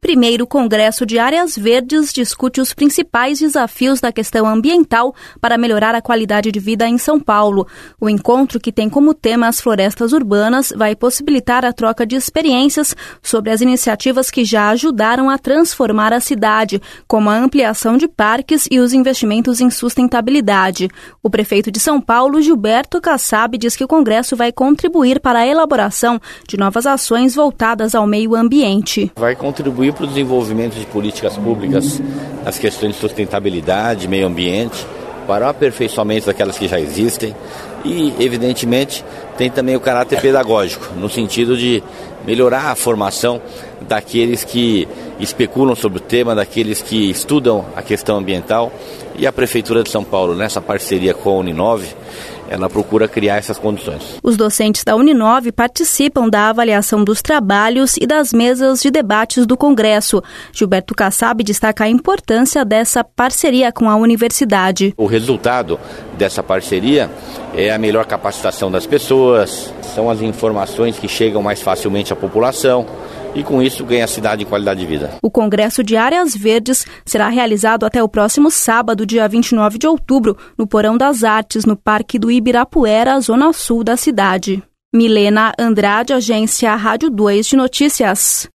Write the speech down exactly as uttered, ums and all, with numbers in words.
Primeiro Congresso de Áreas Verdes discute os principais desafios da questão ambiental para melhorar a qualidade de vida em São Paulo. O encontro, que tem como tema as florestas urbanas, vai possibilitar a troca de experiências sobre as iniciativas que já ajudaram a transformar a cidade, como a ampliação de parques e os investimentos em sustentabilidade. O prefeito de São Paulo, Gilberto Kassab, diz que o Congresso vai contribuir para a elaboração de novas ações voltadas ao meio ambiente. Vai contribuir para o desenvolvimento de políticas públicas nas questões de sustentabilidade, meio ambiente, para o aperfeiçoamento daquelas que já existem e, evidentemente, tem também o caráter pedagógico, no sentido de melhorar a formação daqueles que especulam sobre o tema, daqueles que estudam a questão ambiental, e a Prefeitura de São Paulo, nessa parceria com a Uninove, ela procura criar essas condições. Os docentes da Uninove participam da avaliação dos trabalhos e das mesas de debates do Congresso. Gilberto Kassab destaca a importância dessa parceria com a universidade. O resultado dessa parceria é a melhor capacitação das pessoas, são as informações que chegam mais facilmente à população, e com isso ganha a cidade em qualidade de vida. O Congresso de Áreas Verdes será realizado até o próximo sábado, dia vinte e nove de outubro, no Porão das Artes, no Parque do Ibirapuera, zona sul da cidade. Milena Andrade, agência Rádio dois de Notícias.